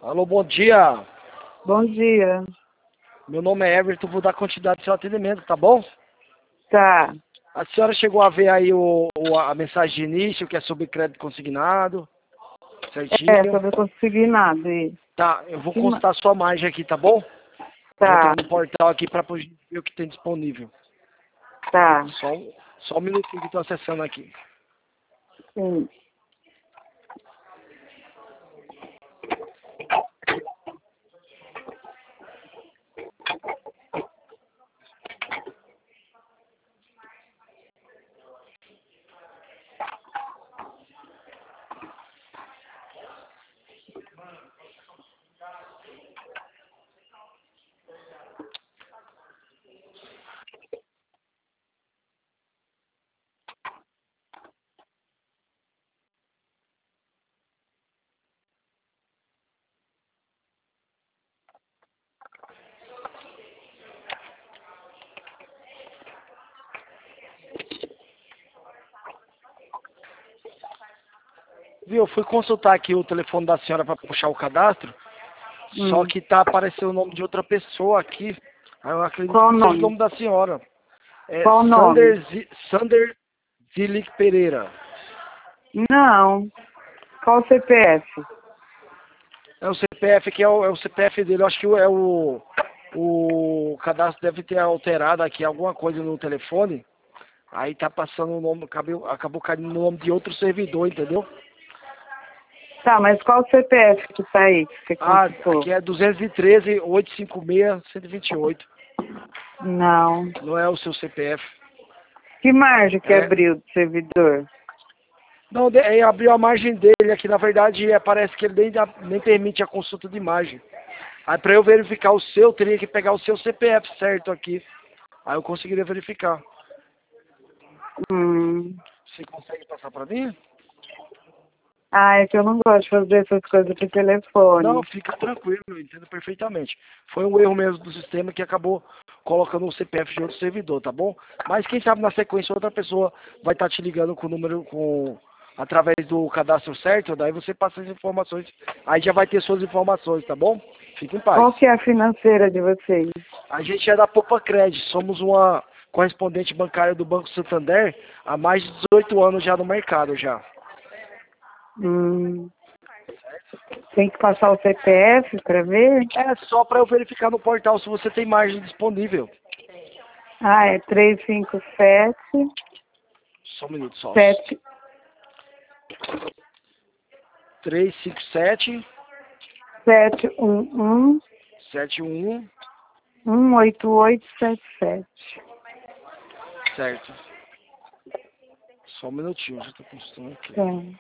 Alô, bom dia. Bom dia. Meu nome é Everton, vou dar continuidade ao seu atendimento, tá bom? Tá. A senhora chegou a ver aí a mensagem de início, que é sobre crédito consignado, certinho? Sobre consignado, isso. Tá, eu vou Que ma- consultar sua margem aqui, tá bom? Vou Tá, entrar no portal aqui para ver o que tem disponível. tá. Só um minutinho que estou acessando aqui. Sim. Viu, eu fui consultar aqui o telefone da senhora para puxar o cadastro, só Hum. que tá aparecendo o nome de outra pessoa aqui. Aí eu acredito Qual o que seja o nome? nome da senhora. É Qual o nome? Sander Zilic Pereira. Não. Qual o CPF? É o CPF que é o CPF dele. Eu acho que o cadastro deve ter alterado aqui alguma coisa no telefone. Aí tá passando o nome, acabou caindo no nome de outro servidor, entendeu? Tá, mas qual o CPF que tá aí, que você Ah, consultou? aqui é 213 856 128. Não. Não é o seu CPF. Que margem que É. abriu do servidor? Não, aí abriu a margem dele aqui, na verdade, parece que ele nem permite a consulta de imagem. Aí para eu verificar o seu, eu teria que pegar o seu CPF certo aqui. Aí eu conseguiria verificar. Hum. Você consegue passar para mim? Ah, é que eu não gosto de fazer essas coisas por Não, telefone. fica tranquilo, eu entendo perfeitamente. Foi um erro mesmo do sistema que acabou colocando o CPF de outro servidor, tá bom? Mas quem sabe na sequência outra pessoa vai estar te ligando com o número, através do cadastro certo, daí você passa as informações, aí já vai ter suas informações, tá bom? Fique em paz. Qual que é a financeira de vocês? A gente é da Poupa Cred, somos uma correspondente bancária do Banco Santander há mais de 18 anos já no mercado já. Hum. Tem que passar o CPF para ver? É só para eu verificar no portal se você tem margem disponível. Ah, é 357 Só um minuto só. 7 357 711 711, 18877. certo. Só um minutinho, já estou postando aqui. Tá.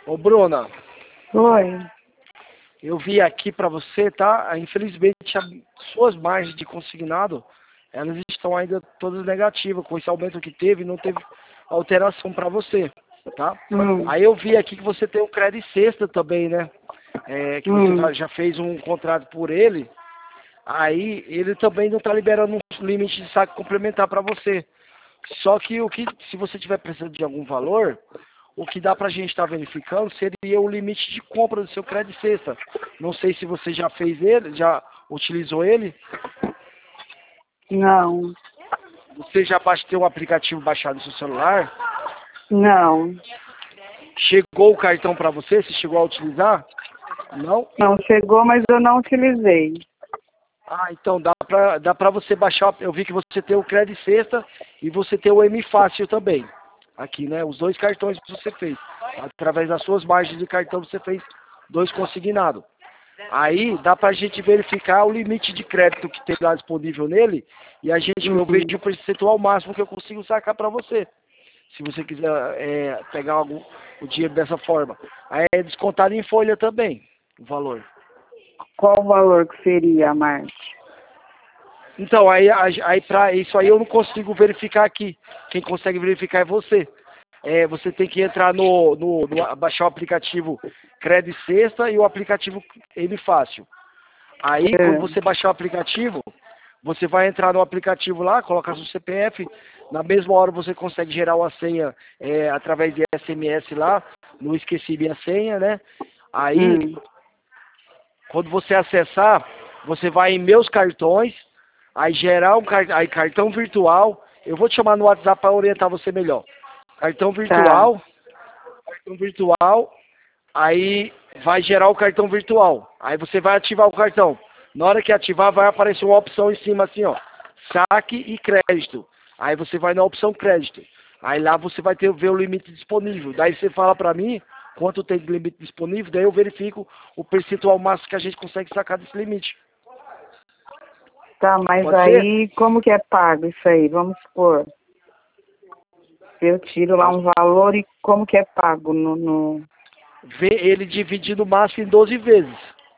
Ô, Bruna, Oi. eu vi aqui para você, tá? Infelizmente, as suas margens de consignado, elas estão ainda todas negativas. Com esse aumento que teve, não teve alteração para você, tá? Hum. Aí eu vi aqui que você tem o crédito sexta também, né? Que você Hum. já fez um contrato por ele. Aí ele também não está liberando um limite de saque complementar para você. Só que se você tiver precisando de algum valor, o que dá para a gente estar verificando seria o limite de compra do seu crédito sexta. Não sei se você já fez ele, já utilizou ele. Não. Você já tem um aplicativo baixado no seu celular? Não. Chegou o cartão para você? Você chegou a utilizar? Não? Não chegou, mas eu não utilizei. Ah, então dá pra você baixar. Eu vi que você tem o Crédito Sexta e você tem o M Fácil também. Aqui, né? Os dois cartões que você fez. Através das suas margens de cartão você fez 2 consignados. Aí dá pra gente verificar o limite de crédito que tem lá disponível nele e eu vejo o percentual máximo que eu consigo sacar pra você. Se você quiser pegar o dinheiro dessa forma. Aí é descontado em folha também, o valor. Qual o valor que seria a margem? Então, aí para isso aí eu não consigo verificar aqui. Quem consegue verificar é você. Você tem que entrar baixar o aplicativo Crédito Sexta e o aplicativo M Fácil. Aí, quando você baixar o aplicativo, você vai entrar no aplicativo lá, coloca seu CPF, na mesma hora você consegue gerar uma senha através de SMS lá, não esqueci minha senha, né? Aí, quando você acessar, você vai em meus cartões, aí gerar cartão virtual. Eu vou te chamar no WhatsApp para orientar você melhor. Cartão virtual, aí vai gerar o cartão virtual. Aí você vai ativar o cartão. Na hora que ativar, vai aparecer uma opção em cima assim, ó, saque e crédito. Aí você vai na opção crédito. Aí lá você vai ver o limite disponível. Daí você fala para mim quanto tem de limite disponível, daí eu verifico o percentual máximo que a gente consegue sacar desse limite. Tá, mas Pode aí ser? como que é pago isso aí? Vamos supor. Eu tiro lá um valor e como que é pago no... Vê ele dividido no máximo em 12 vezes.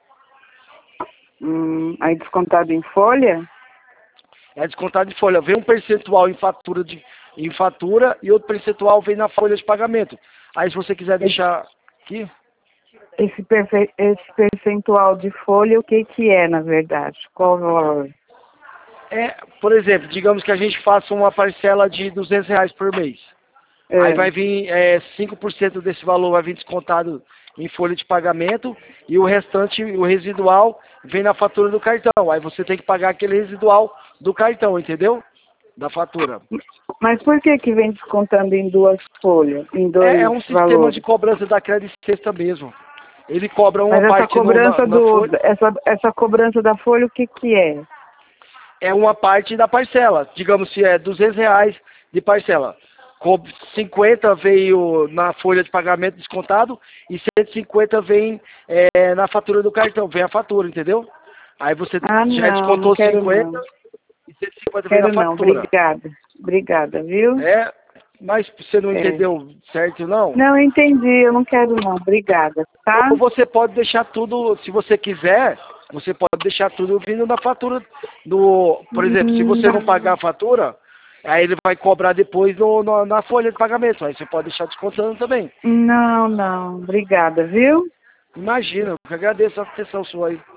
aí descontado em folha? É descontado de folha. Vem um percentual em fatura e outro percentual vem na folha de pagamento. Aí se você quiser deixar aqui. Esse percentual de folha, o que que é, na verdade? Qual o valor? Por exemplo, digamos que a gente faça uma parcela de R$ 200 por mês. Aí vai vir 5% desse valor vai vir descontado em folha de pagamento e o restante, o residual, vem na fatura do cartão. Aí você tem que pagar aquele residual do cartão, entendeu? Da fatura. Mas por que que vem descontando em duas folhas, em dois É um sistema valores? de cobrança da Crédito Sexta mesmo. Ele cobra uma Mas essa parte cobrança na folha. essa cobrança da folha, o que que é? É uma parte da parcela. Digamos se é R$ 200 de parcela. 50 veio na folha de pagamento descontado e 150 vem na fatura do cartão. Vem a fatura, entendeu? Aí você já Não descontou quero 50 não. e 150 vem na Quero não, fatura. obrigada. Obrigada, viu? Mas você não entendeu certo, não? Não, eu entendi, eu não quero não, obrigada, tá? Ou você pode deixar tudo, se você quiser, você pode deixar tudo vindo na fatura por exemplo, se você não pagar a fatura, aí ele vai cobrar depois na folha de pagamento. Aí você pode deixar descontando também. Não, obrigada, viu? Imagina, eu que agradeço a atenção sua aí.